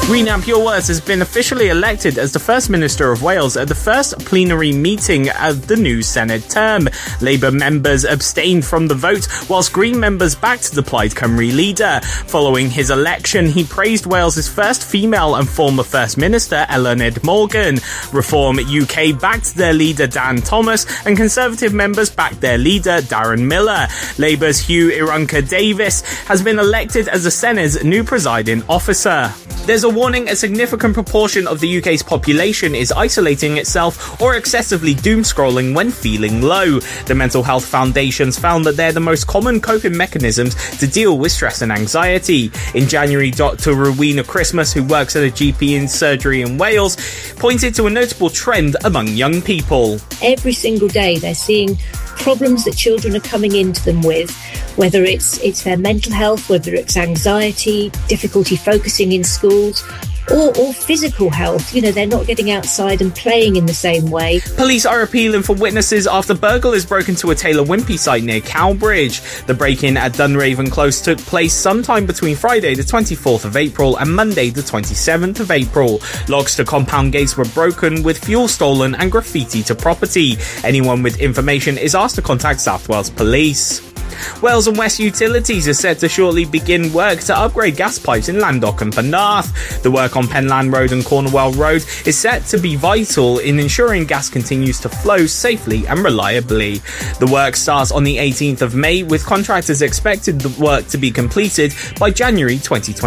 Rhys Pureworth has been officially elected as the First Minister of Wales at the first plenary meeting of the new Senedd term. Labour members abstained from the vote, whilst Green members backed the Plaid Cymru leader. Following his election, he praised Wales's first female and former First Minister, Eluned Morgan. Reform UK backed their leader, Dan Thomas, and Conservative members backed their leader, Darren Miller. Labour's Hugh Irranca-Davies has been elected as the Senedd's new presiding officer. There's a warning a significant proportion of the UK's population is isolating itself or excessively doom-scrolling when feeling low. The Mental Health Foundation's found that they're the most common coping mechanisms to deal with stress and anxiety. In January, Dr. Rowena Christmas, who works at a GP in surgery in Wales, pointed to a notable trend among young people. Every single day they're seeing problems that children are coming into them with, whether it's their mental health, whether it's anxiety, difficulty focusing in schools, or physical health. You know, they're not getting outside and playing in the same way. Police are appealing for witnesses after burglars broke into a Taylor Wimpey site near Cowbridge. The break-in at Dunraven Close took place sometime between Friday the 24th of April and Monday the 27th of April. Locks to compound gates were broken, with fuel stolen and graffiti to property. Anyone with information is asked to contact South Wales Police. Wales and West Utilities are set to shortly begin work to upgrade gas pipes in Llandoch and Penarth. The work on Penlan Road and Cornwall Road is set to be vital in ensuring gas continues to flow safely and reliably. The work starts on the 18th of May, with contractors expected the work to be completed by January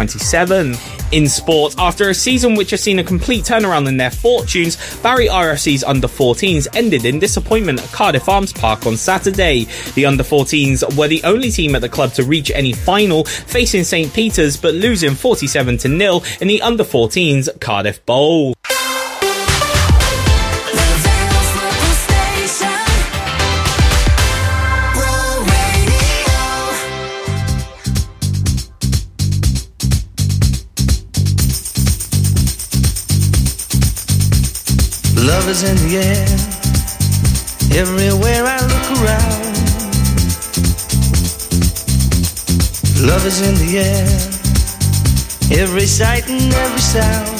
2027. In sport, after a season which has seen a complete turnaround in their fortunes, Barry RFC's under-14s ended in disappointment at Cardiff Arms Park on Saturday. The under-14s were the only team at the club to reach any final, facing St Peter's but losing 47-0 in the under-14s Cardiff Bowl. Love is in the air, everywhere I look around. Love is in the air, every sight and every sound.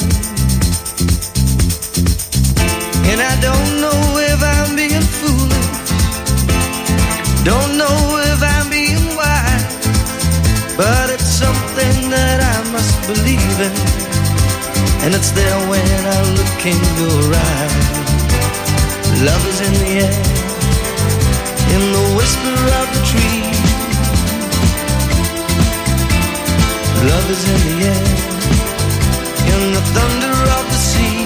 And I don't know if I'm being foolish, don't know if I'm being wise, but it's something that I must believe in. And it's there when I look in your eyes. Love is in the air, in the whisper of the tree. Love is in the air, in the thunder of the sea.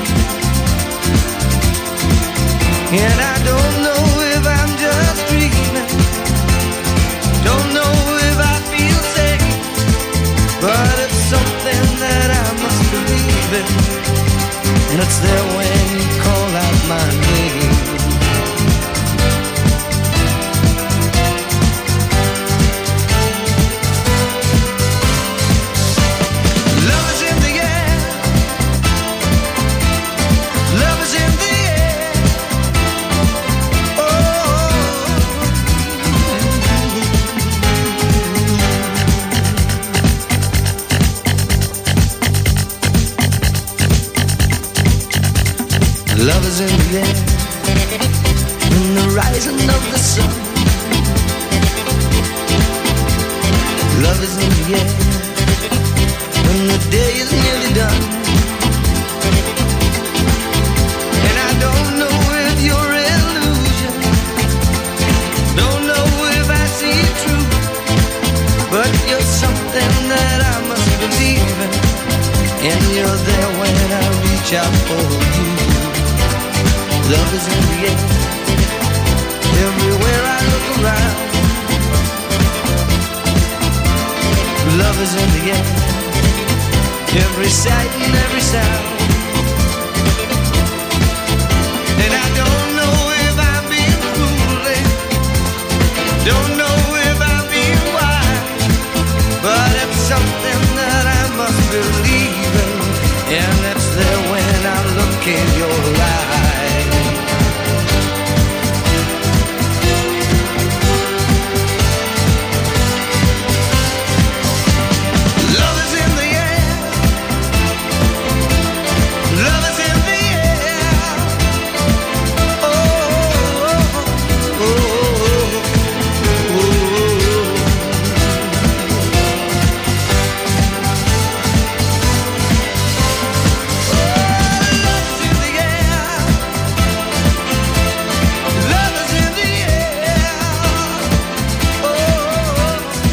And I don't know if I'm just dreaming, don't know if I feel safe, but it's something that I must believe in. And it's there when you call out my name. Love is in the air, love is in the air. Oh, love is in the air, in the rising of the sun. Love is in the air, when the day is nearly done. And I don't know if you're illusion, don't know if I see it true, but you're something that I must believe in. And you're there when I reach out for you. Love is in the air, everywhere I look around. Love is in the air, every sight and every sound. And I don't know if I'm being foolish, don't know if I'm being wise, but it's something that I must believe in. And it's there when I look in your eyes. Love is in the air,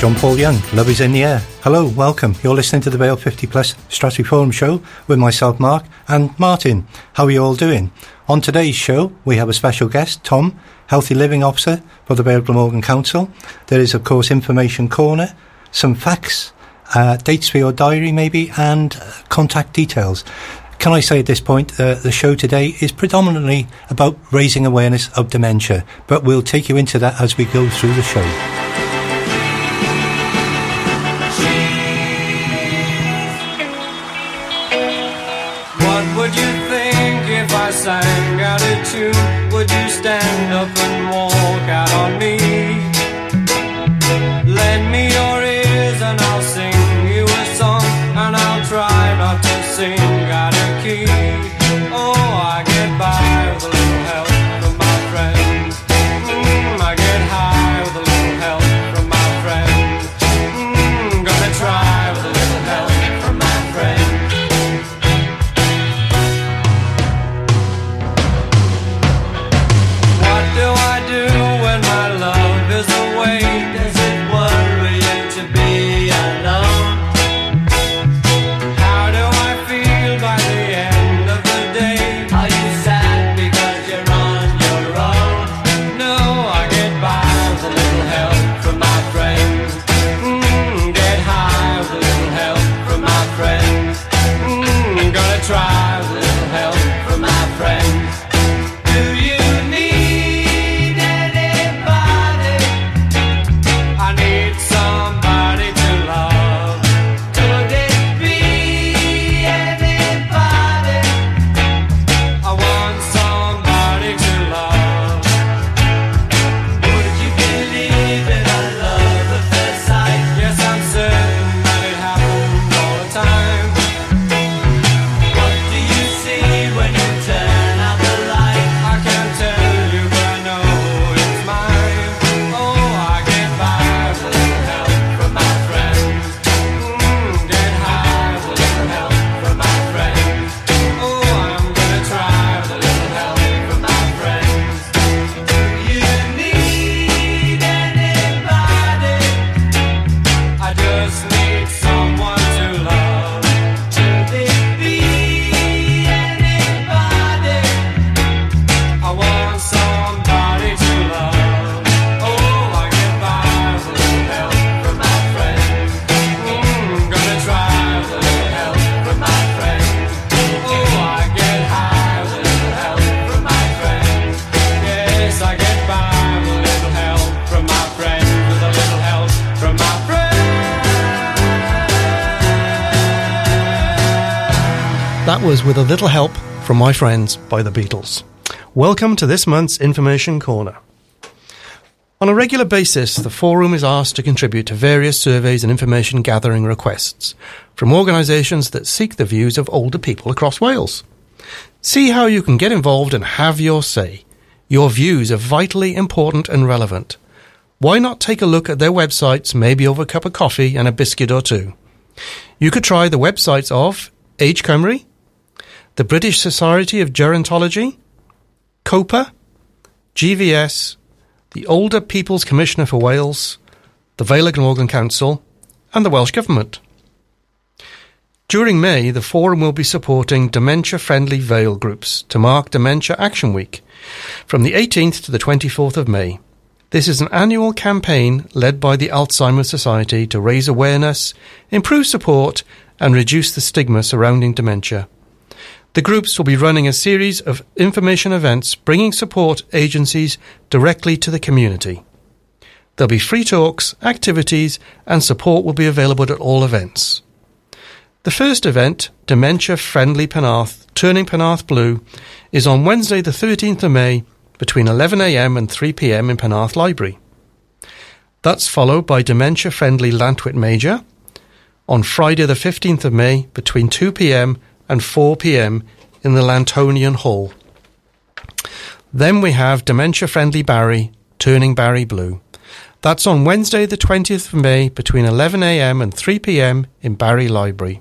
John Paul Young, Love is in the Air. Hello, welcome. You're listening to the Vale 50 Plus Strategy Forum show with myself, Mark, and Martin. How are you all doing? On today's show, we have a special guest, Tom, Healthy Living Officer for the Vale Glamorgan Council. There is, of course, Information Corner, some facts, dates for your diary maybe, and contact details. Can I say at this point, the show today is predominantly about raising awareness of dementia, but we'll take you into that as we go through the show. I sang out a tune, would you stand up and walk out on me? Lend me your ears and I'll sing you a song, and I'll try not to sing out of key. Oh, I get by with a little help from my friends. I get high with a little help from my friends. Gonna try with a little help from my friends. That was With a Little Help from My Friends by the Beatles. Welcome to this month's Information Corner. On a regular basis, the forum is asked to contribute to various surveys and information gathering requests from organisations that seek the views of older people across Wales. See how you can get involved and have your say. Your views are vitally important and relevant. Why not take a look at their websites, maybe over a cup of coffee and a biscuit or two? You could try the websites of Age Cymru, the British Society of Gerontology, COPA, GVS, the Older People's Commissioner for Wales, the Vale Glamorgan Council, and the Welsh Government. During May, the forum will be supporting dementia-friendly Vale groups to mark Dementia Action Week from the 18th to the 24th of May. This is an annual campaign led by the Alzheimer's Society to raise awareness, improve support, and reduce the stigma surrounding dementia. The groups will be running a series of information events bringing support agencies directly to the community. There'll be free talks, activities, and support will be available at all events. The first event, Dementia Friendly Penarth, Turning Penarth Blue, is on Wednesday the 13th of May between 11 a.m. and 3 p.m. in Penarth Library. That's followed by Dementia Friendly Llantwit Major on Friday the 15th of May between 2 p.m. and 4 p.m. in the Lantonian Hall. Then we have Dementia Friendly Barry, Turning Barry Blue. That's on Wednesday the 20th of May between 11 a.m. and 3 p.m. in Barry Library.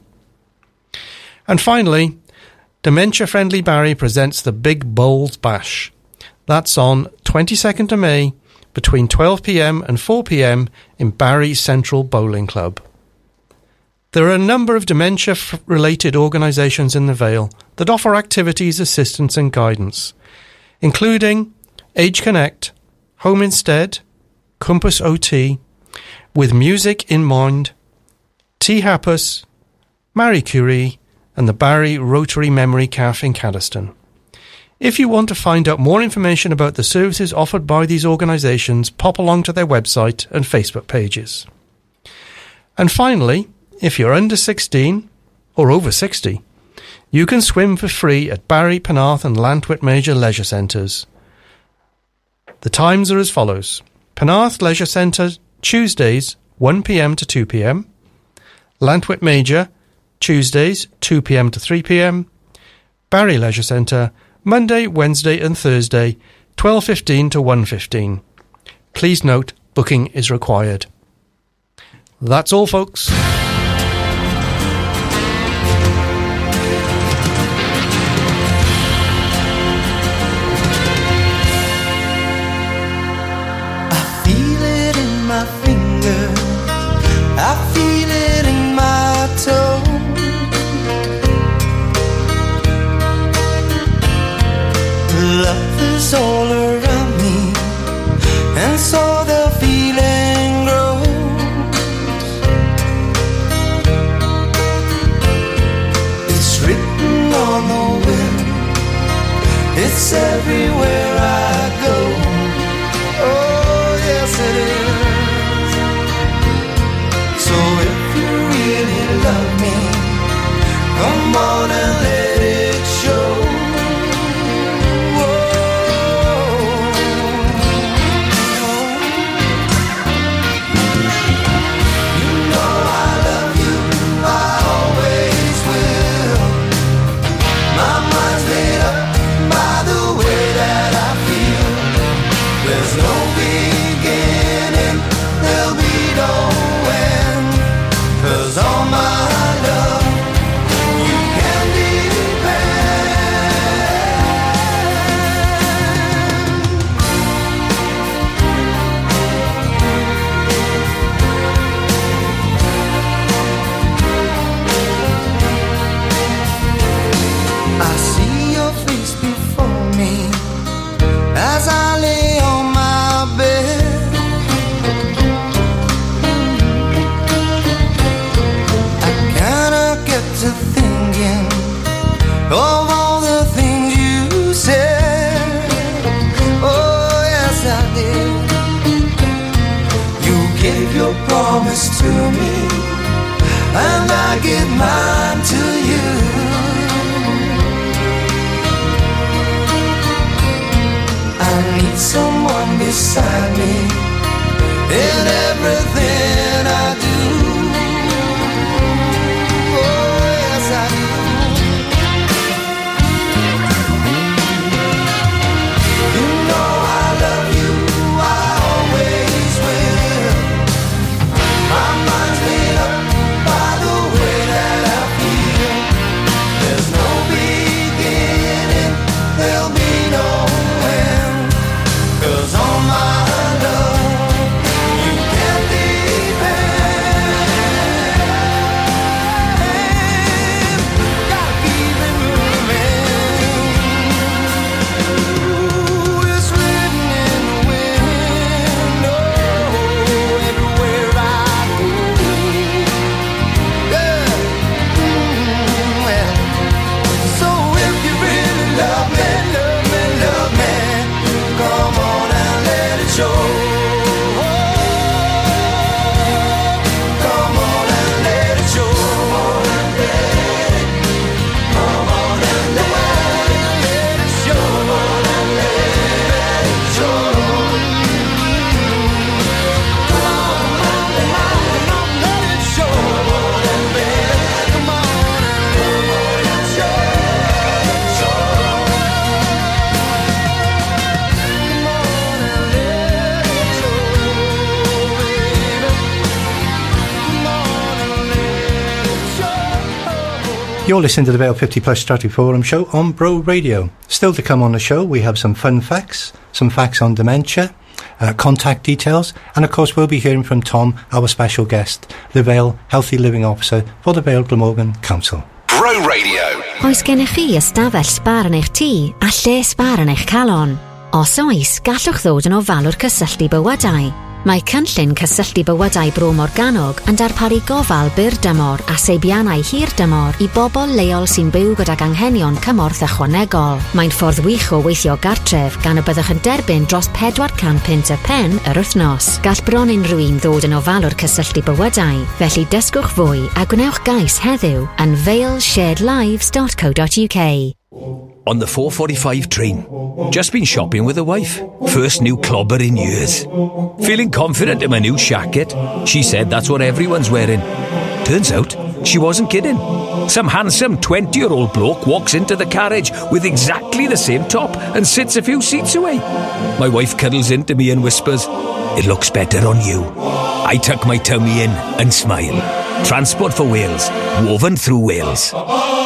And finally, Dementia Friendly Barry presents the Big Bowls Bash. That's on 22nd of May between 12 p.m. and 4 p.m. in Barry Central Bowling Club. There are a number of dementia-related organisations in the Vale that offer activities, assistance and guidance, including Age Connect, Home Instead, Compass OT, With Music in Mind, T Happus, Marie Curie and the Barry Rotary Memory Cafe in Caddiston. If you want to find out more information about the services offered by these organisations, pop along to their website and Facebook pages. And finally, if you're under 16 or over 60, you can swim for free at Barry, Penarth and Llantwit Major Leisure Centres. The times are as follows. Penarth Leisure Centre, Tuesdays, 1 p.m. to 2 p.m. Llantwit Major, Tuesdays, 2 p.m. to 3 p.m. Barry Leisure Centre, Monday, Wednesday and Thursday, 12:15 to 1:15. Please note, booking is required. That's all, folks. I feel it in my toe. Love is all around me, and so the feeling grows. It's written on the wind, it's everywhere I go. Oh, yes it is. So if you really love me, come on and let it show. You know I love you, I always will. My mind's made up by the way that I feel. There's no beginning, there'll be no end. 'Cause all my love, you can I see your face before me as I lay on my bed. I kinda get to thinking of all the things you said. Oh, yes, I did. You gave your promise to me, and I give mine to you. I need someone beside me in everything I do. Oh, yes, I do. You know I love you, I always will. My mind's made up by the way that I feel. There's no beginning, there'll be no end. 'Cause all my love, you can depend. Gotta keep it moving. Ooh, it's written in the wind. Oh, everywhere I go. Yeah. Well, so if you really love me, love me, love me, come on and let it show. Come on and let it show. Come on and let it show. Come on and let it show. Come on and let it show. Come on and let it show. You're listening to the Vale 50 Plus Strategy Forum show on Bro Radio. Still to come on the show, we have some fun facts, some facts on dementia, contact details, and of course we'll be hearing from Tom, our special guest, the Vale Healthy Living Officer for the Vale Glamorgan Council. Bro Radio. Oes gennych chi ystafell sbar yn eich tŷ a lle sbar yn eich calon? Os oes, gallwch ddod yn ofalwr cysylltu bywydau. Mae cynllun cysylltu bywydau Bro Morgannwg yn darparu gofal byr dymor a seibiannau hir dymor i bobl leol sy'n byw gydag anghenion cymorth ychwanegol. Mae'n ffordd wych o weithio gartref gan y byddwch yn derbyn dros 400 pint y pen yr wythnos. Gall bron unrhyw un ddod yn ofalwr cysylltu bywydau, felly dysgwch fwy a gwnewch gais heddiw yn valesharedlives.co.uk. On the 4:45 train. Just been shopping with the wife. First new clobber in years. Feeling confident in my new shacket. She said that's what everyone's wearing. Turns out, she wasn't kidding. Some handsome 20-year-old bloke walks into the carriage with exactly the same top and sits a few seats away. My wife cuddles into me and whispers, "It looks better on you." I tuck my tummy in and smile. Transport for Wales, woven through Wales.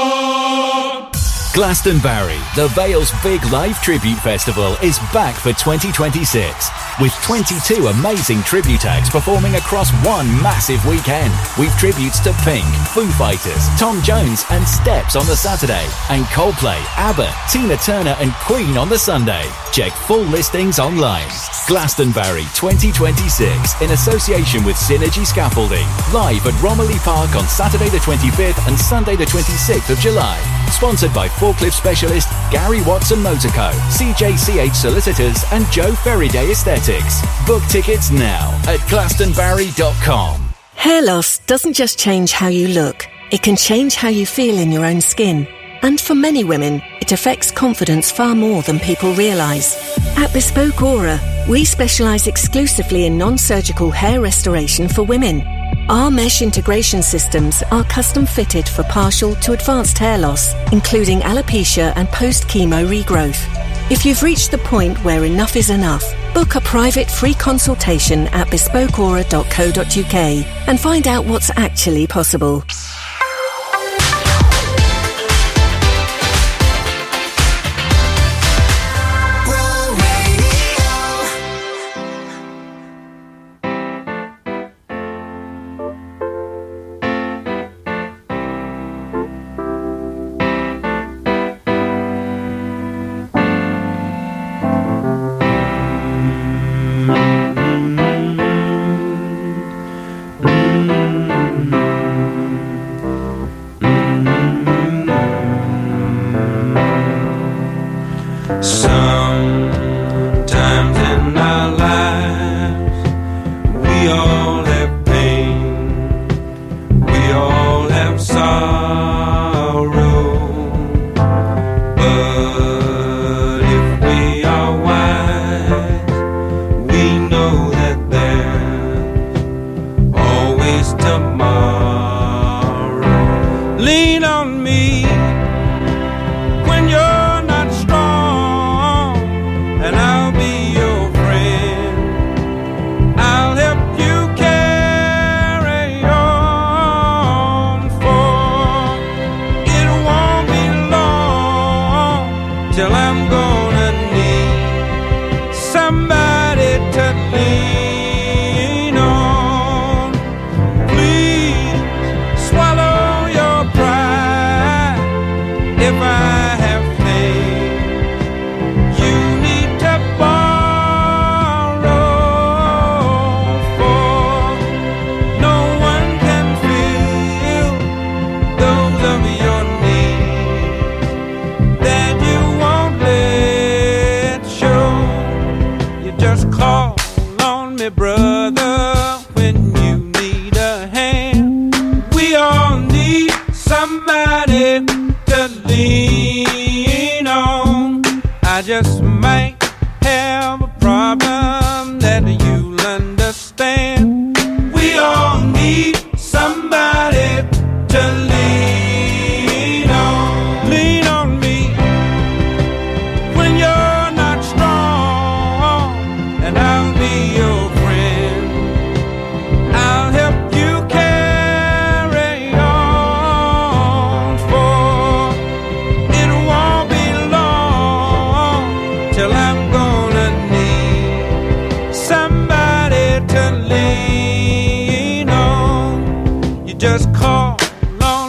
Glastonbury, the Vale's big live tribute festival, is back for 2026. With 22 amazing tribute acts performing across one massive weekend. With tributes to Pink, Foo Fighters, Tom Jones and Steps on the Saturday, and Coldplay, ABBA, Tina Turner and Queen on the Sunday. Check full listings online. Glastonbury 2026, in association with Synergy Scaffolding. Live at Romilly Park on Saturday the 25th and Sunday the 26th of July. Sponsored by forklift specialist Gary Watson Motorco, CJCH Solicitors and Joe Ferriday Aesthetics. Book tickets now at glastonbury.com. Hair loss doesn't just change how you look, it can change how you feel in your own skin. And for many women, it affects confidence far more than people realise. At Bespoke Aura, we specialise exclusively in non-surgical hair restoration for women. Our mesh integration systems are custom fitted for partial to advanced hair loss, including alopecia and post-chemo regrowth. If you've reached the point where enough is enough, book a private free consultation at bespokeaura.co.uk and find out what's actually possible.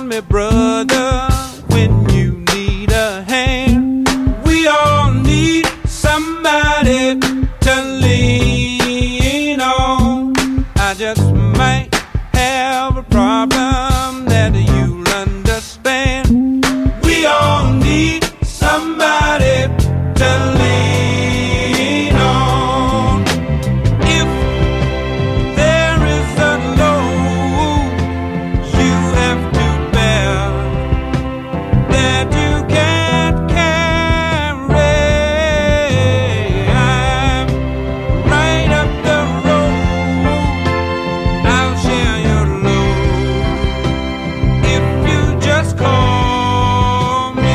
me, brother, when you need a hand. We all need somebody to lean on. I just might have a problem that you'll understand. We all need somebody to lean on. If there is a load you have to bear that you can't carry, I'm right up the road. I'll share your load if you just call me.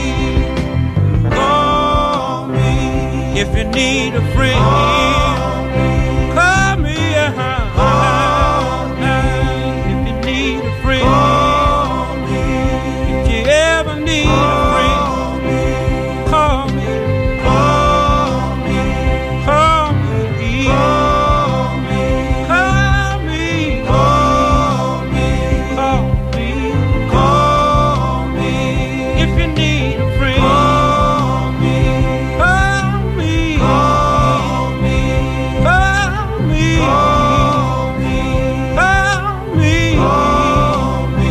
Call me if you need a friend. Call me if you need a friend. If you ever need a friend, call me. Call me. Call me. Call me. Call me. Call me. Call me. If you need a friend, call me. Call me. Call me. Call me. Call me. Call me. Call me.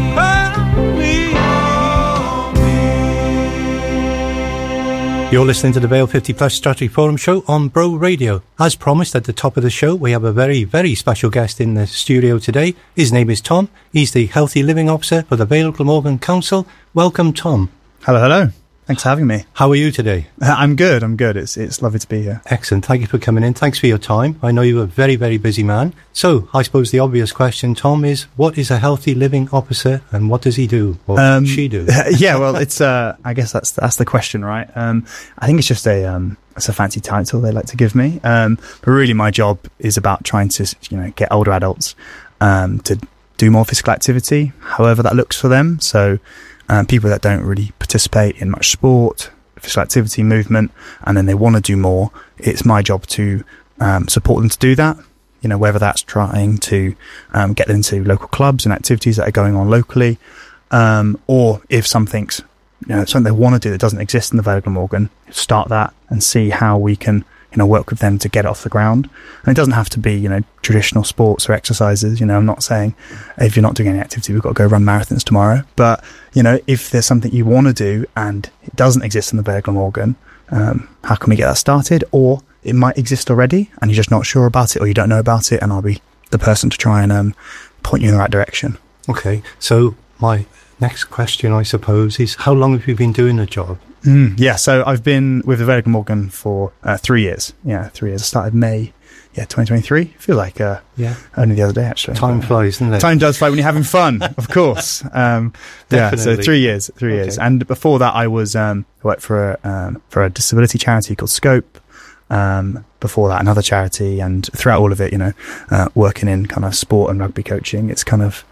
You're listening to the Vale 50 Plus Strategy Forum show on Bro Radio. As promised at the top of the show, we have a very, very special guest in the studio today. His name is Tom. He's the Healthy Living Officer for the Vale Glamorgan Council. Welcome, Tom. Hello, hello. Thanks for having me. How are you today? I'm good. It's lovely to be here. Excellent. Thank you for coming in. Thanks for your time. I know you're a very, very busy man. So I suppose the obvious question, Tom, is what is a Healthy Living Officer and what does he do or she do? Yeah, well, it's I guess that's the question, right? I think it's just it's a fancy title they like to give me. But really my job is about trying to, get older adults to do more physical activity, however that looks for them. So people that don't really participate in much sport, physical activity, movement, and then they want to do more, it's my job to support them to do that. Whether that's trying to get them into local clubs and activities that are going on locally, or if something they want to do that doesn't exist in the Vale Glamorgan, start that and see how we can work with them to get it off the ground. And it doesn't have to be traditional sports or exercises. I'm not saying if you're not doing any activity we've got to go run marathons tomorrow, but if there's something you want to do and it doesn't exist in the Vale Glamorgan, how can we get that started? Or it might exist already and you're just not sure about it or you don't know about it, and I'll be the person to try and point you in the right direction. Okay, so my next question, I suppose, is how long have you been doing the job? So I've been with the Vale Glamorgan for 3 years. 3 years. I started May 2023. I feel like only the other day, actually. Time flies, doesn't it? Time does fly when you're having fun, of course. So 3 years. And before that, I was worked for a disability charity called Scope. Before that, another charity, and throughout all of it, working in kind of sport and rugby coaching. It's kind of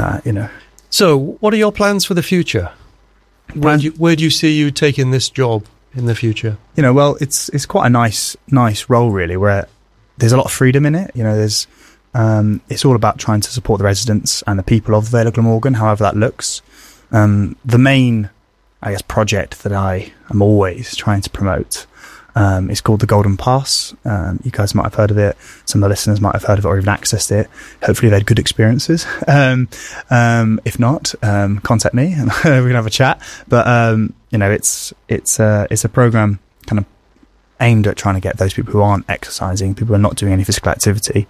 So, what are your plans for the future? Where do you see you taking this job in the future? Well, it's quite a nice role, really, where there's a lot of freedom in it. There's it's all about trying to support the residents and the people of Vale Glamorgan, however that looks. The main, project that I am always trying to promote is called the Golden Pass. You guys might have heard of it. Some of the listeners might have heard of it or even accessed it. Hopefully they've had good experiences. If not, contact me and we can have a chat. But it's a program kind of aimed at trying to get those people who aren't exercising, people who are not doing any physical activity,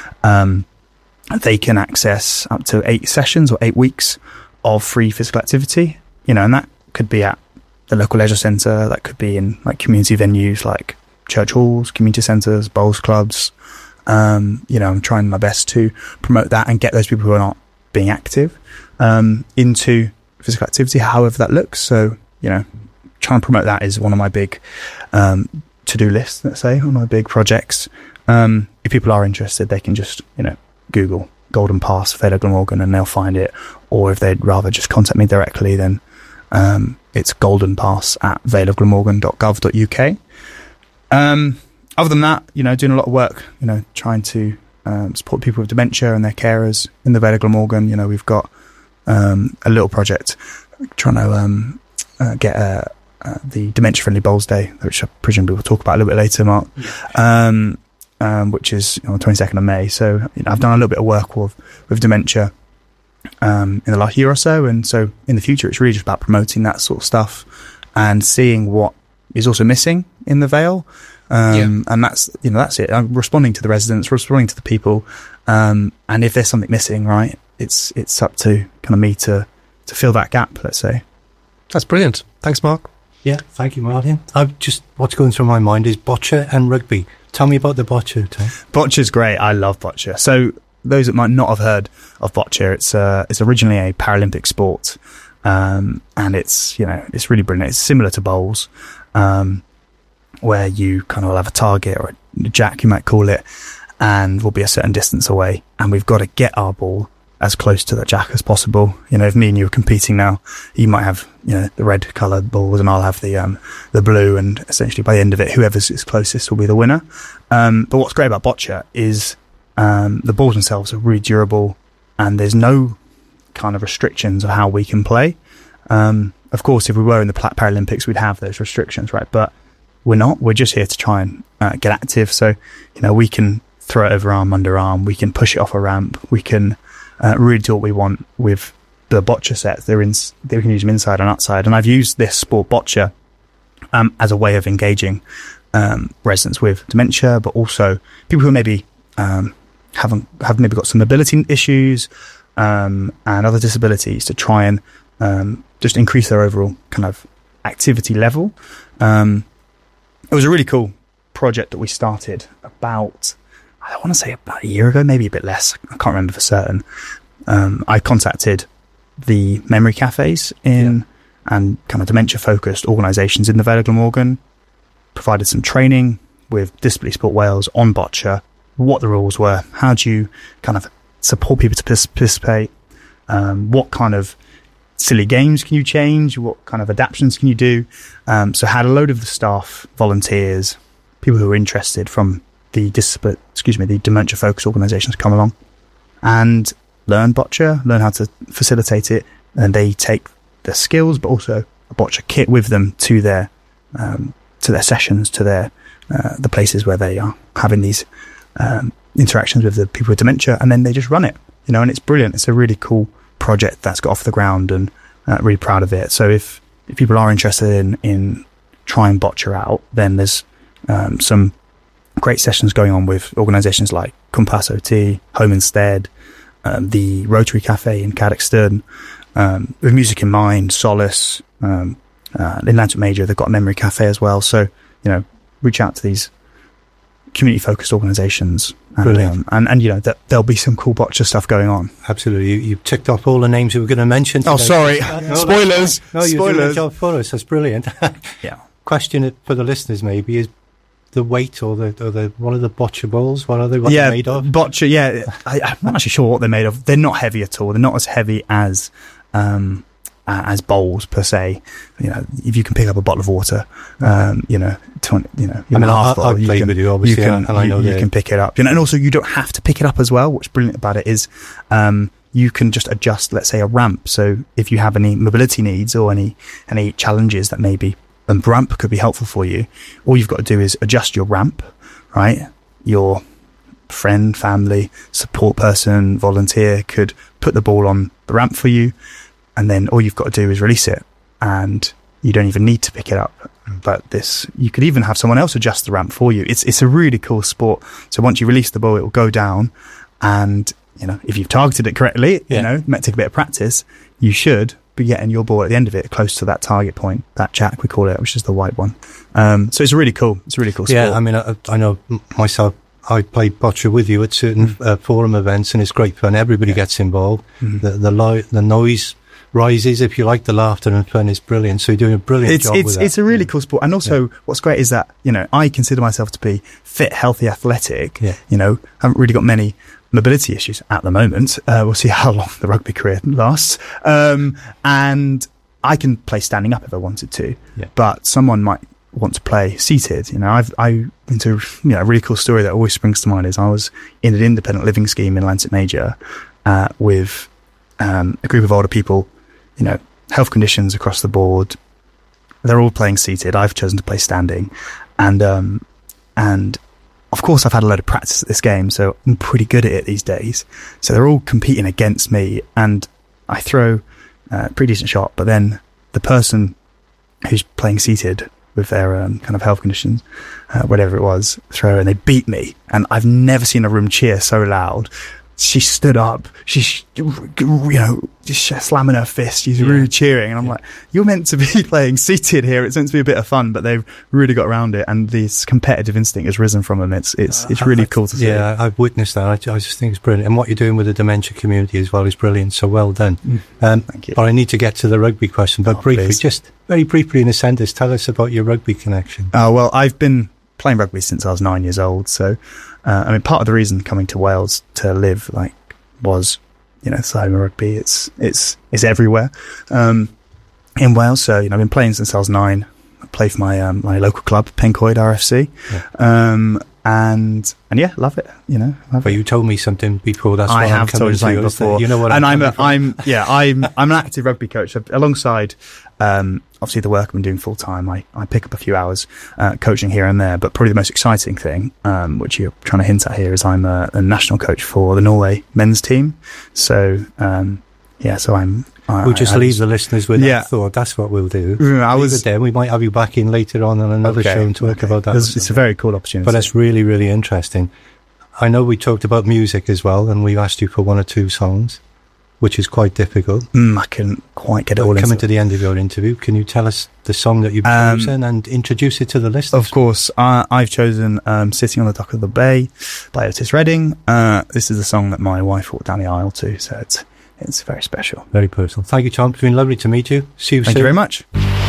they can access up to 8 sessions or 8 weeks of free physical activity. And that could be at the local leisure centre, that could be in like community venues like church halls, community centres, bowls clubs. I'm trying my best to promote that and get those people who are not being active into physical activity, however that looks. So, trying to promote that is one of my big to-do lists, let's say, one of my big projects. If people are interested, they can just, Google Golden Pass Vale Glamorgan and they'll find it. Or if they'd rather just contact me directly, then it's goldenpass@valeofglamorgan.gov.uk. Other than that, doing a lot of work, trying to support people with dementia and their carers in the Vale Glamorgan. We've got a little project trying to get the dementia-friendly bowls day, which I presumably we'll talk about a little bit later, Mark. Which is on the 22nd of May. So I've done a little bit of work with dementia in the last year or so, and so in the future it's really just about promoting that sort of stuff and seeing what is also missing in the Vale. And that's it. I'm responding to the residents, responding to the people, and if there's something missing, right, it's up to kind of me to fill that gap, let's say. That's brilliant. Thanks, Mark. Yeah, thank you, Martin. What's going through my mind is bocce and rugby. Tell me about the bocce, Tom. Bocce's great. I love bocce. So those that might not have heard of bocce, it's originally a Paralympic sport, and it's really brilliant. It's similar to bowls, where you kind of have a target or a jack, you might call it, and we'll be a certain distance away, and we've got to get our ball as close to the jack as possible. If me and you are competing now, you might have the red coloured balls and I'll have the blue, and essentially by the end of it, whoever's is closest will be the winner. But what's great about bocce is the balls themselves are really durable, and there's no kind of restrictions of how we can play. Of course, if we were in the Paralympics, we'd have those restrictions, right? But we're not. We're just here to try and get active. So we can throw it over arm, underarm. We can push it off a ramp. We can really do what we want with the bocce sets. They can use them inside and outside. And I've used this sport bocce as a way of engaging residents with dementia, but also people who maybe have maybe got some mobility issues and other disabilities, to try and just increase their overall kind of activity level. It was a really cool project that we started about, I want to say about a year ago, maybe a bit less. I can't remember for certain. I contacted the memory cafes and kind of dementia-focused organisations in the Vale of Glamorgan, provided some training with Disability Sport Wales on bocce, what the rules were, how do you kind of support people to participate, what kind of silly games can you change, what kind of adaptations can you do. So had a load of the staff, volunteers, people who were interested from the dementia-focused organisations come along and learn bocce, learn how to facilitate it, and they take their skills, but also a bocce kit with them to their sessions, to their the places where they are having these interactions with the people with dementia, and then they just run it, and it's brilliant. It's a really cool project that's got off the ground, and really proud of it. So if people are interested in trying bocce out, then there's some great sessions going on with organisations like Compass OT, Home Instead, the Rotary Cafe in Cadixton, with Music in Mind, Solace, in Lancet Major, they've got a memory cafe as well. So, reach out to these community-focused organisations, and there'll be some cool bocce stuff going on. Absolutely. You ticked off all the names we were going to mention today. Oh, sorry. Spoilers. You're doing a job for us. That's brilliant. Yeah. Question for the listeners maybe is the weight or the what are the bocce balls? What are they? What they're made of? Bocce. Yeah, I'm not actually sure what they're made of. They're not heavy at all. They're not as heavy as bowls per se. If you can pick up a bottle of water, 20, half bottle, I play with you obviously, and I know you can pick it up. And also you don't have to pick it up as well. What's brilliant about it is you can just adjust, let's say, a ramp. So if you have any mobility needs or any challenges that maybe a ramp could be helpful for you, all you've got to do is adjust your ramp, right? Your friend, family, support person, volunteer could put the ball on the ramp for you, and then all you've got to do is release it, and you don't even need to pick it up. But you could even have someone else adjust the ramp for you. It's a really cool sport. So once you release the ball, it will go down, and if you've targeted it correctly, it might take a bit of practice, you should be getting your ball at the end of it close to that target point, that jack we call it, which is the white one. So it's really cool. It's a really cool sport. Yeah, I mean, I know myself, I play bocce with you at certain forum events, and it's great fun. Everybody gets involved. Mm-hmm. The noise rises, if you like, the laughter and fun is brilliant. So you're doing a brilliant job with that. It's a really cool sport. And also what's great is that, I consider myself to be fit, healthy, athletic. Yeah. Haven't really got many mobility issues at the moment. We'll see how long the rugby career lasts. And I can play standing up if I wanted to, but someone might want to play seated. I into a really cool story that always springs to mind is I was in an independent living scheme in Lancet Major with a group of older people, you know, health conditions across the board. They're all playing seated. I've chosen to play standing, and of course I've had a load of practice at this game, so I'm pretty good at it these days. So they're all competing against me, and I throw a pretty decent shot, but then the person who's playing seated with their kind of health conditions, whatever it was, throw, and they beat me. And I've never seen a room cheer so loud. She stood up, she's, you know, just slamming her fist, she's really cheering, and I'm like, you're meant to be playing seated here, it's meant to be a bit of fun, but they've really got around it, and this competitive instinct has risen from them. It's really cool to see. Yeah, I've witnessed that. I just think it's brilliant, and what you're doing with the dementia community as well is brilliant, so well done. Thank you. But I need to get to the rugby question, but briefly, please. just very briefly in a sentence, tell us about your rugby connection. Well, I've been playing rugby since I was 9 years old, so I mean, part of the reason coming to Wales to live was, you know, the home of rugby. It's everywhere in Wales. So, you know, I've been playing since I was 9. I play for my my local club, Pencoed RFC, and yeah, love it. You know, but you told me something before. That's I why have told you something before. You know what? And I'm an active rugby coach alongside. Obviously, the work I've been doing full time, I pick up a few hours coaching here and there. But probably the most exciting thing, which you're trying to hint at here, is I'm a national coach for the Norway men's team. So so we'll just leave the listeners with that thought. That's what we'll do. There. We might have you back in later on another show and talk about that. It's a very cool opportunity. But that's really, really interesting. I know we talked about music as well, and we've asked you for one or two songs, which is quite difficult. I couldn't quite get it all. Coming to the end of your interview, can you tell us the song that you've chosen and introduce it to the listeners? Of course. I've chosen Sitting on the Dock of the Bay by Otis Redding. This is a song that my wife walked down the aisle to, so it's very special. Very personal. Thank you, Tom. It's been lovely to meet you. See you soon. Thank you very much.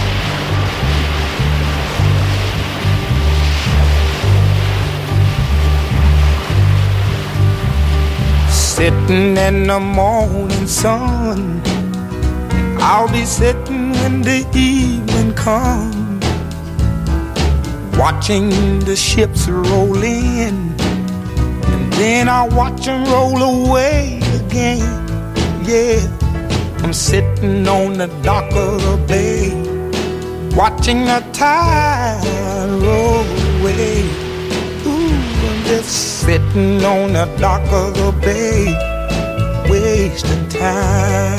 Sitting in the morning sun, I'll be sitting when the evening comes, watching the ships roll in, and then I'll watch them roll away again. Yeah, I'm sitting on the dock of the bay, watching the tide roll away. Just sitting on the dock of the bay, wasting time.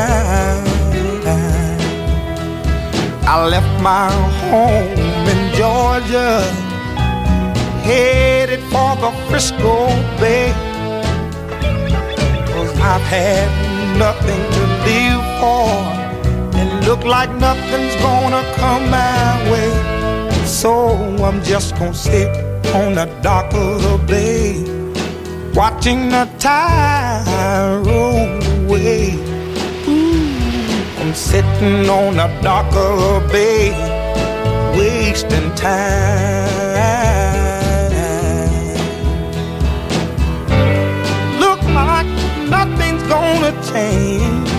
I left my home in Georgia, headed for the Frisco Bay, 'cause I've had nothing to live for, and look like nothing's gonna come my way. So I'm just gonna sit on the dock of the bay, watching the tide roll away. I'm sitting on the dock of the bay, wasting time. Look like nothing's gonna change,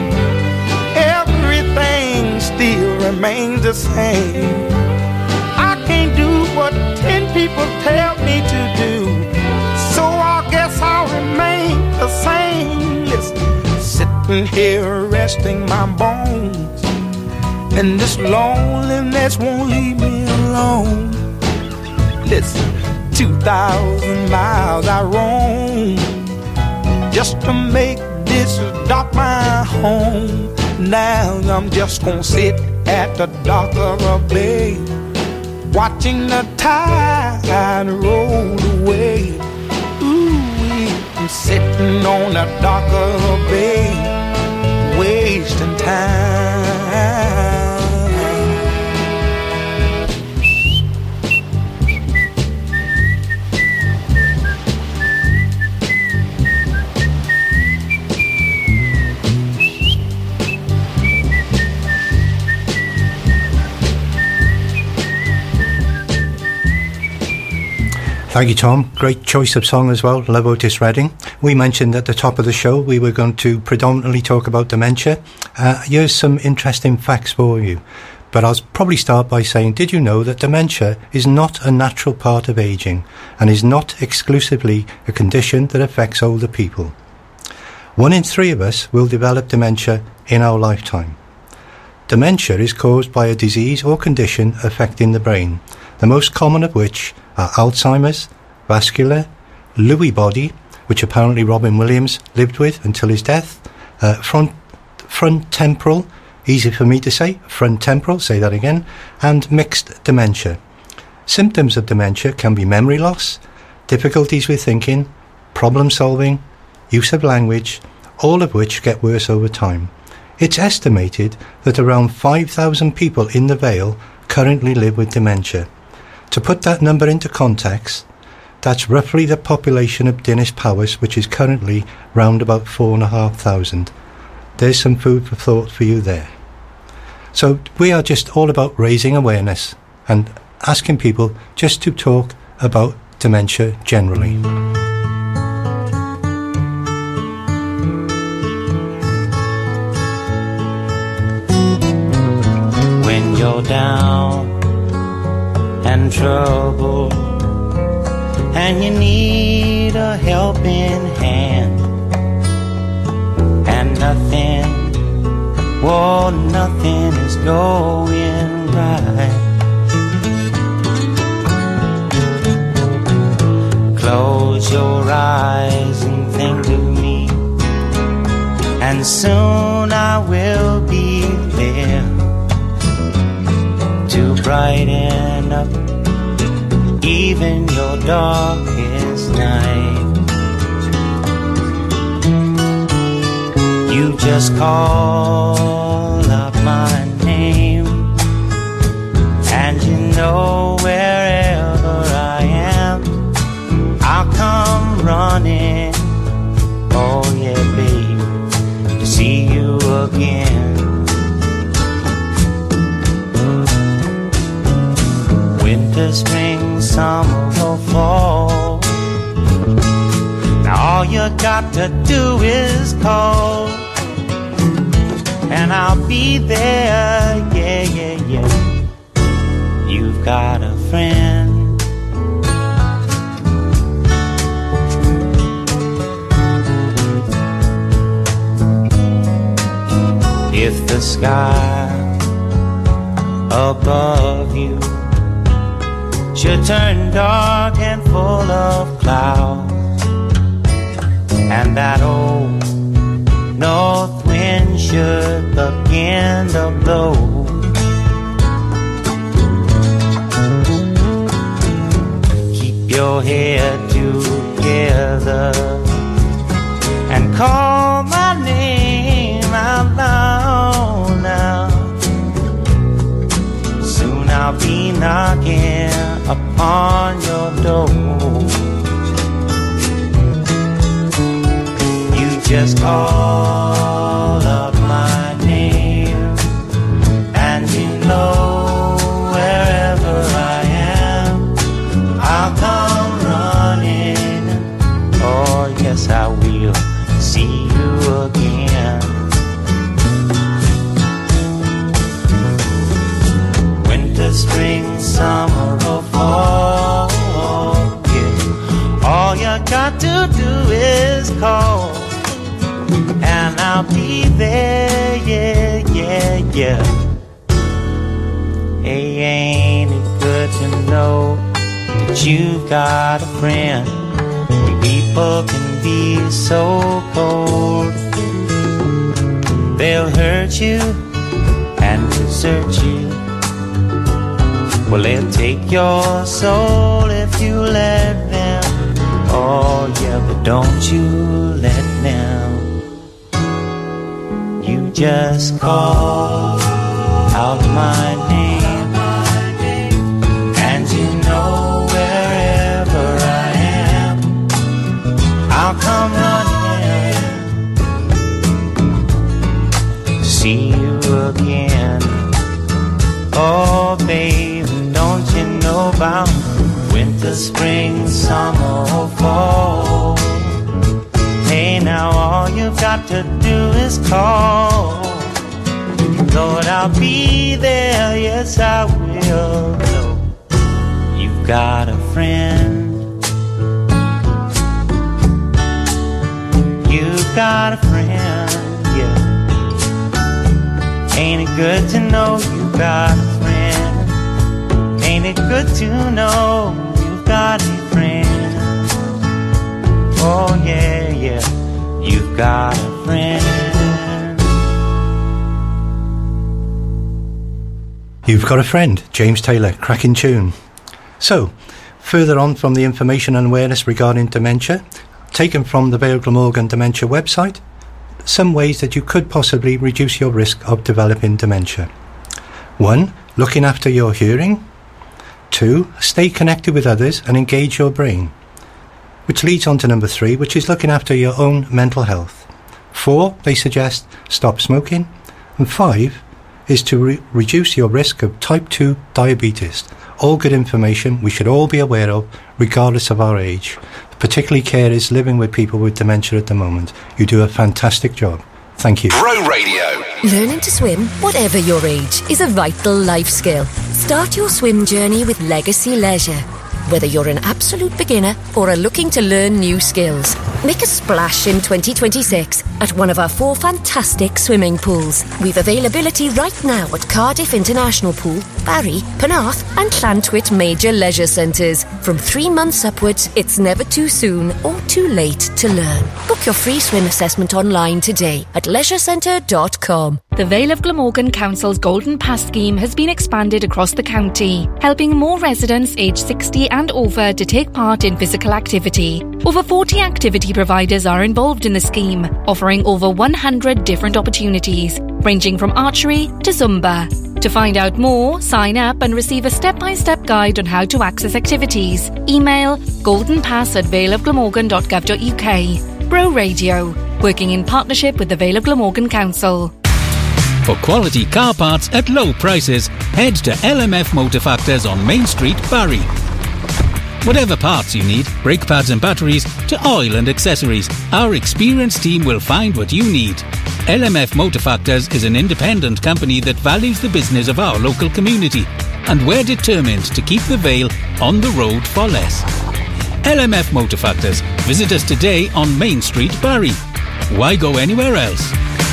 everything still remains the same. I can't do what 10 people tell me to do, so I guess I'll remain the same. Listen, sitting here resting my bones, and this loneliness won't leave me alone. Listen, 2,000 miles I roam just to make this dock my home. Now I'm just gonna sit at the dock of the bay, watching the tide roll away. I'm sitting on the dock of the bay, wasting time. Thank you, Tom. Great choice of song as well. Love Otis Redding. We mentioned at the top of the show we were going to predominantly talk about dementia. Here's some interesting facts for you. But I'll probably start by saying, did you know that dementia is not a natural part of aging and is not exclusively a condition that affects older people? 1 in 3 of us will develop dementia in our lifetime. Dementia is caused by a disease or condition affecting the brain, the most common of which are Alzheimer's, vascular, Lewy body, which apparently Robin Williams lived with until his death, front temporal, easy for me to say, front temporal, say that again, and mixed dementia. Symptoms of dementia can be memory loss, difficulties with thinking, problem solving, use of language, all of which get worse over time. It's estimated that around 5,000 people in the Vale currently live with dementia. To put that number into context, that's roughly the population of Dinas-Powys, which is currently round about 4,500. There's some food for thought for you there. So we are just all about raising awareness and asking people just to talk about dementia generally. When you're down and troubled and you need a helping hand, and nothing is going right. Close your eyes and think of me, and soon I will be there to brighten up even your darkest night. You just call out my name, and you know wherever I am, I'll come running. Oh yeah, babe, to see you again. Winter, spring, summer or fall, now all you got to do is call, and I'll be there, yeah, yeah, yeah. You've got a friend. If the sky above you should turn dark and full of clouds, and that old north wind should begin to blow, keep your head together and call my name out loud now. Soon I'll be knocking upon your door. You just call up my name, and you know wherever I am, I'll come running. Oh yes, I will see you again. Winter, spring, summer or fall, yeah. All you got to do is call, and I'll be there, yeah, yeah, yeah. Hey, ain't it good to know that you've got a friend? People can be so cold, they'll hurt you and desert you. Well, they'll take your soul if you let them. Oh yeah, but don't you let them. You just call out my name, and you know wherever I am, I'll come running to see you again. Oh babe, don't you know about winter, spring, summer or fall? Hey, now all you've got to do is call. Lord, I'll be there, yes I will. You've got a friend. You've got a friend. Ain't it good to know you got a friend? Ain't it good to know you've got a friend? Oh yeah, yeah, you've got a friend. You've Got a Friend, James Taylor, cracking tune. So, further on from the information and awareness regarding dementia, taken from the Vale Glamorgan Dementia website, some ways that you could possibly reduce your risk of developing dementia. 1. Looking after your hearing. 2. Stay connected with others and engage your brain. Which leads on to number 3, which is looking after your own mental health. 4. They suggest stop smoking. And 5 is to reduce your risk of type 2 diabetes. All good information we should all be aware of, regardless of our age. Particularly carers living with people with dementia at the moment. You do a fantastic job. Thank you. Bro Radio. Learning to swim, whatever your age, is a vital life skill. Start your swim journey with Legacy Leisure. Whether you're an absolute beginner or are looking to learn new skills, make a splash in 2026 at one of our 4 fantastic swimming pools. We've availability right now at Cardiff International Pool, Barry, Penarth and Llantwit Major Leisure Centres. From 3 months upwards, it's never too soon or too late to learn. Book your free swim assessment online today at leisurecentre.com. The Vale of Glamorgan Council's Golden Pass scheme has been expanded across the county, helping more residents aged 60 and over to take part in physical activity. Over 40 activity providers are involved in the scheme, offering over 100 different opportunities, ranging from archery to Zumba. To find out more, sign up and receive a step-by-step guide on how to access activities. Email goldenpass@valeofglamorgan.gov.uk. Bro Radio, working in partnership with the Vale of Glamorgan Council. For quality car parts at low prices, head to LMF Motor Factors on Main Street, Barry. Whatever parts you need, brake pads and batteries, to oil and accessories, our experienced team will find what you need. LMF Motor Factors is an independent company that values the business of our local community, and we're determined to keep the Vale on the road for less. LMF Motor Factors. Visit us today on Main Street, Barry. Why go anywhere else?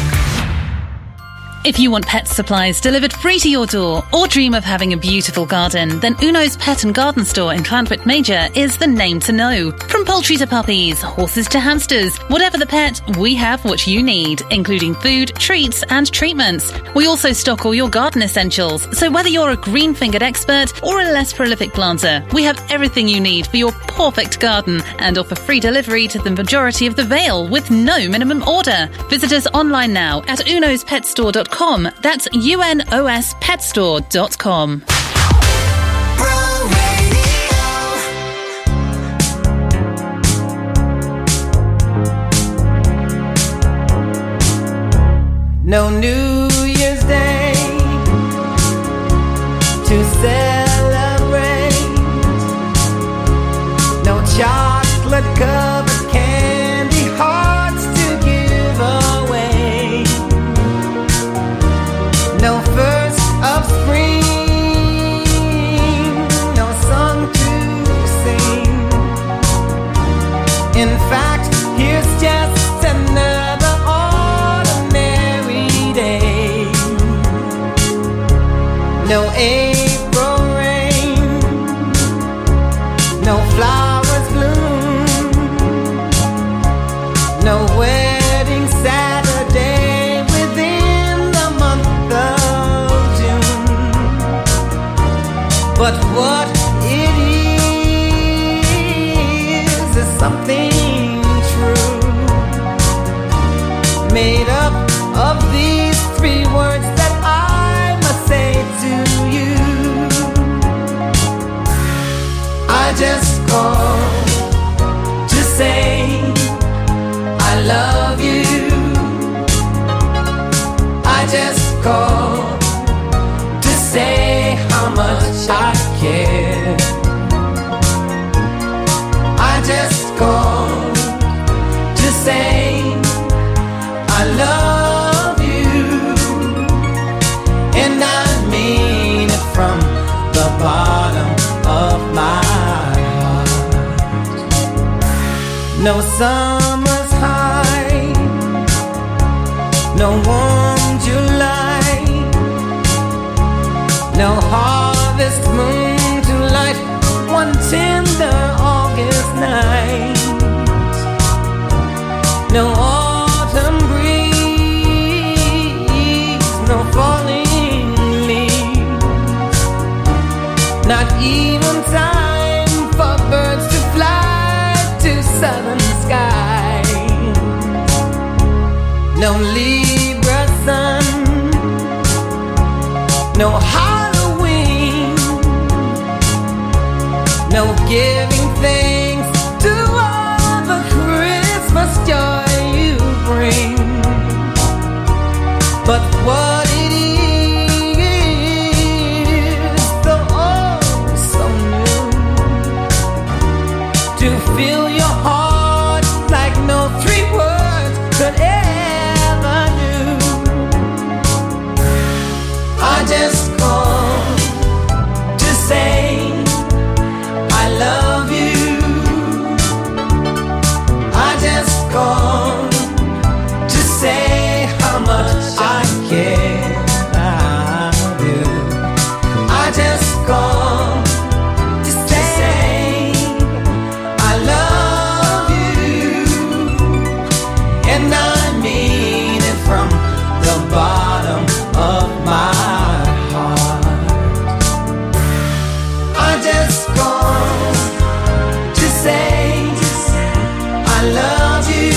If you want pet supplies delivered free to your door or dream of having a beautiful garden, then Uno's Pet and Garden Store in Llantwit Major is the name to know. From poultry to puppies, horses to hamsters, whatever the pet, we have what you need, including food, treats and treatments. We also stock all your garden essentials, so whether you're a green-fingered expert or a less prolific planter, we have everything you need for your perfect garden and offer free delivery to the majority of the Vale with no minimum order. Visit us online now at unospetstore.com. That's unospetstore.com. No New Year's Day to celebrate. No chocolate covered candy hearts to give away. No first of spring, no song to sing. In fact, here's just another ordinary day. No April rain, no flowers bloom, no wedding Saturday within the month of June. But what it is something true, made up of these 3 words that I must say to you. I just called to say I love you. I just called to say how much I care. I just called to say I love you, and I mean it from the bottom of my heart. No summer's high, no warm July, No harvest moon to light one tender August night. No autumn breeze, no falling leaves, not even time for birds to fly to southern skies. No Libra sun, no Halloween, no giving thanks to all the Christmas joy you bring. But what it is, the oh so new, to fill your heart like no three words could ever do. I just called to say I love you. I just called to say how much I care about you. I just called to say I love you, and I mean it from the bottom of my heart. I just called to say I love you.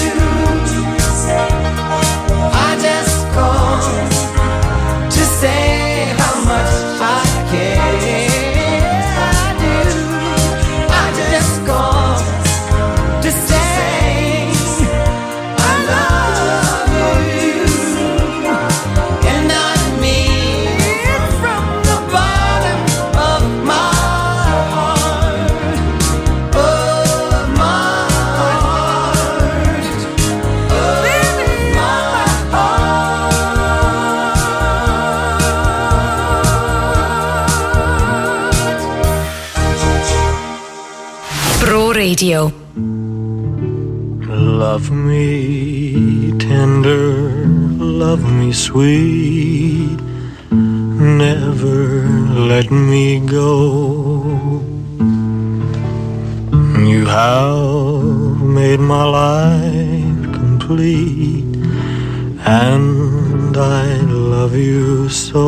I just called to say how much I care. I do. I just called to say I love you, and I mean it from the bottom of my heart, of my heart, of my Bro Radio. Love me tender, love me sweet, never let me go. You have made my life complete, and I love you so.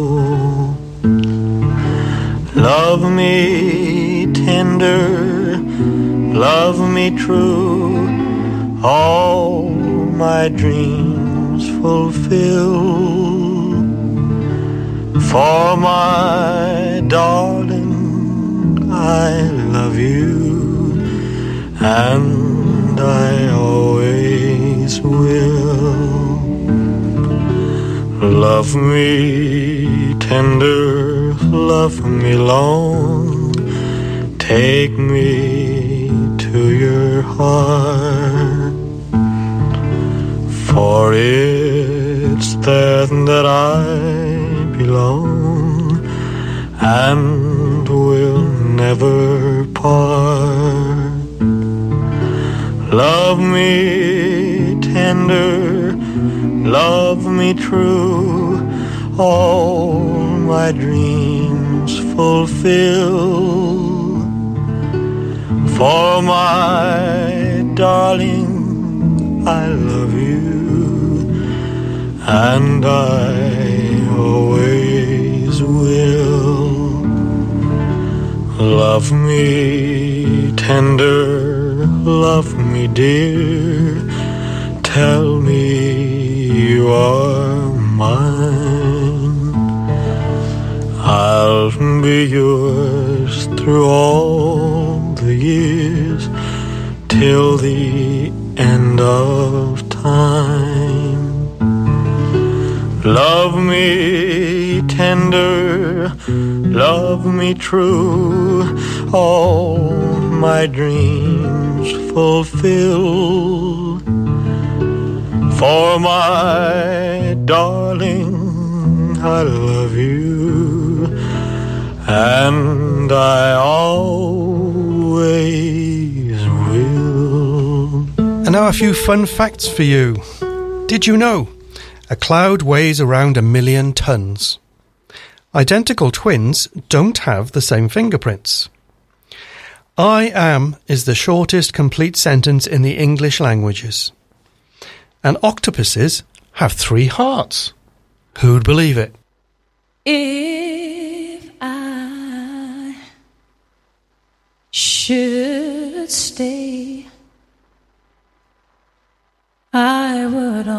Love me tender, love me true, all my dreams fulfill. For my darling, I love you, and I always will. Love me tender, love me long, take me to your heart, for it's there that I belong and will never part. Love me tender, love me true, all my dreams fulfill. For my darling, I love you, and I always will. Love me tender, love me dear, tell me you are mine. I'll be yours through all the years, till the end of time. Love me tender, love me true, all my dreams fulfill. For my darling, I love you, and I always will. And now a few fun facts for you. Did you know a cloud weighs around 1 million tons? Identical twins don't have the same fingerprints. I am is the shortest complete sentence in the English languages. And octopuses have 3 hearts. Who'd believe it? If I should stay, I would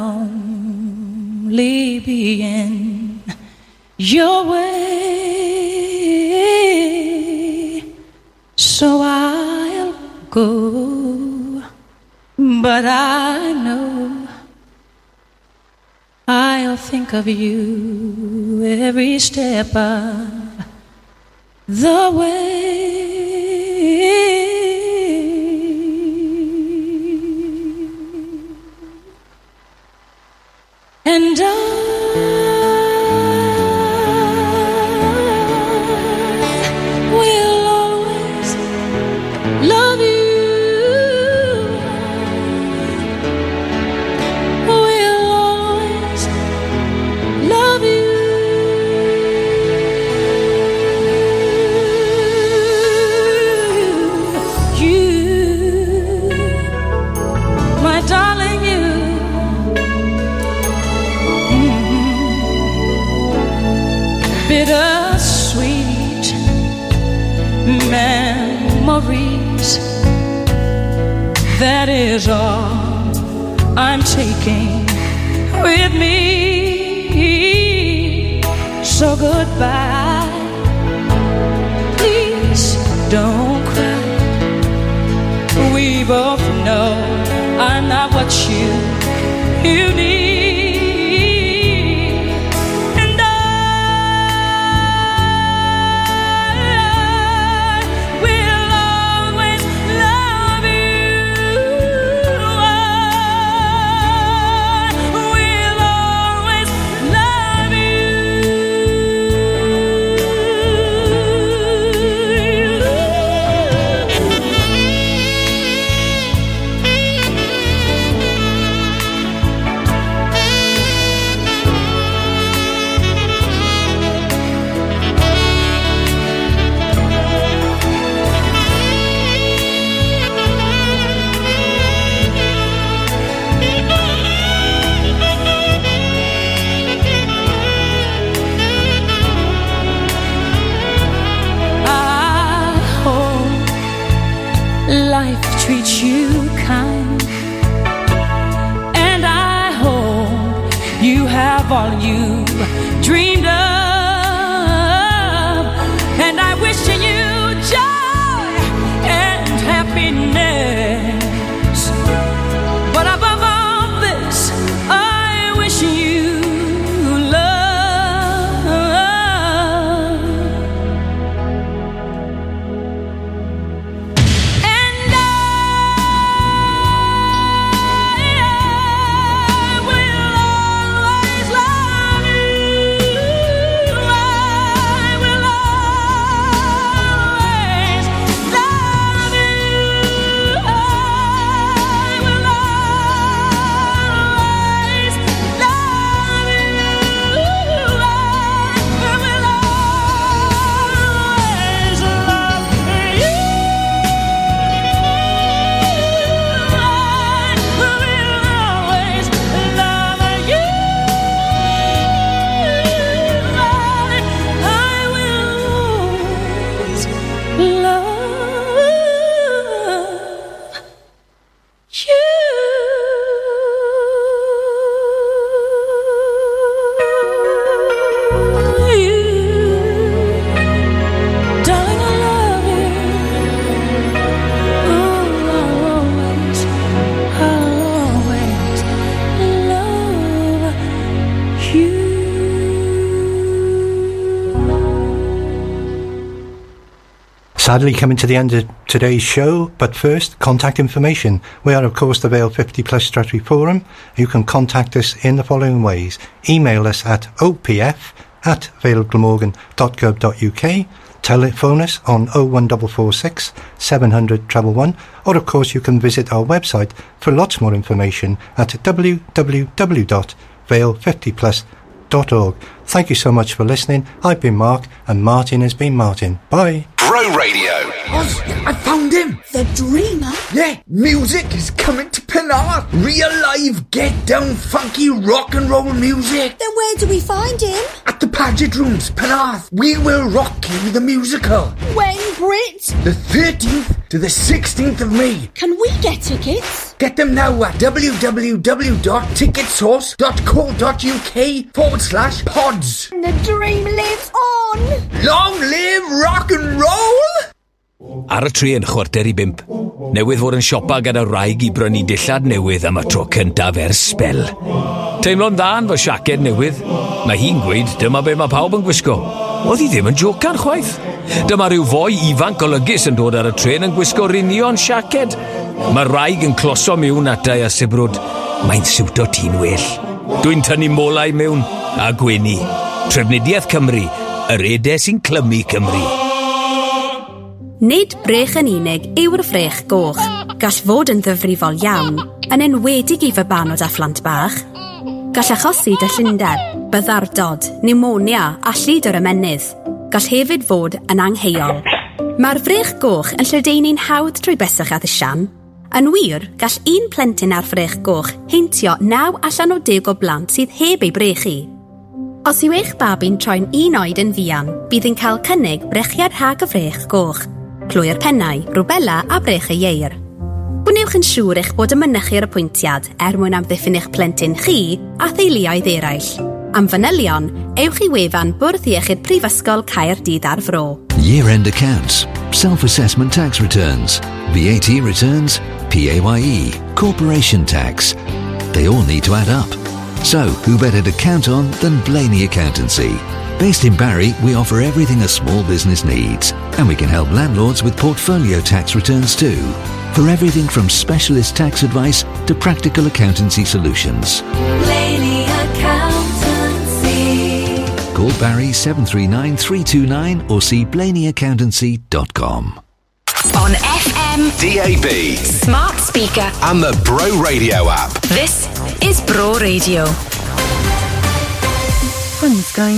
only be in your way, so I'll go, but I know I'll think of you every step of the way. And I will always love you. Will always love you. You, my darling, you. Bittersweet memories, that is all I'm taking with me. So goodbye, please don't cry. We both know I'm not what you need. Treat you kind, and I hope you have all you dreamed of, and I wish you joy and happiness, but above all this I wish you love. And Sadly coming to the end of today's show, but first, contact information. We are, of course, the Vale 50 Plus Stratford Forum. You can contact us in the following ways. Email us at opf@valeglamorgan.gov.uk. Telephone us on 01446 700 111, or of course you can visit our website for lots more information at www.vale50plus.com. bro.org. Thank you so much for listening. I've been Mark, and Martin has been Martin. Bye. Bro Radio. Oz, I found him. The Dreamer? Yeah, music is coming to Penarth. Real live, get down, funky rock and roll music. Then where do we find him? At the Paget Rooms, Penarth. We Will Rock You, the musical. When, Brit? The 13th to the 16th of May. Can we get tickets? Get them now at www.ticketsource.co.uk/pods. The dream lives on. Long live rock and roll! Ar y tri yn chwarter I 5. Newydd fod yn siopa gyda wraig I brynu dillad newydd am y tro cyntaf ers spel. Teimlo'n dda'n fy siaced newydd. Mae hi'n gweud dyma be mae pawb yn gwisgo. Oedd hi ddim yn jocan chwaith. Dyma rhyw foi ifanc olygus yn dod ar y tren yn gwisgo rinion siaced. Mae wraig yn closo mewn atau a sibrwd. Mae'n siwto ti'n well. Dwi'n tynnu molau mewn a gwenu. Trefnidiaeth Cymru, yr ede sy'n clymu Cymru. Nid brech yn unig yw'r frech goch. Gall fod yn ddyfrifol iawn, yn enwedig I fybanod a phlant bach. Gall achosi dyllundeb, byddardod, pneumonia a llyd o'r ymennydd. Gall hefyd fod yn angheuol. Mae'r frech goch yn lledaenu'n hawdd trwy besach addisian. Yn wir, gall un plentyn ar frech goch heintio 9 allan o 10 o blant sydd heb ei brechu. Os yw eich babi'n troi'n 1 oed yn fuan, bydd yn cael cynnig brechiad rhag y frech goch. Clwy'r pennau, rwbela a brech y ieir. Gwnewch yn siŵr eich bod yn mynychu'r apwyntiad mwyn amddiffyn eich plentyn chi a theuluoedd eraill. Am fanylion, ewch I wefan Bwrdd Iechyd Prifysgol Caerdydd ar Fro. Year-end accounts, self-assessment tax returns, VAT returns, PAYE, corporation tax. They all need to add up. So, who better to count on than Blaney Accountancy? Based in Barry, we offer everything a small business needs, and we can help landlords with portfolio tax returns too, for everything from specialist tax advice to practical accountancy solutions. Blaney Accountancy. Call Barry 739 329 or see blaneyaccountancy.com. On FM, DAB, smart speaker, and the Bro Radio app. This is Bro Radio. Fun's going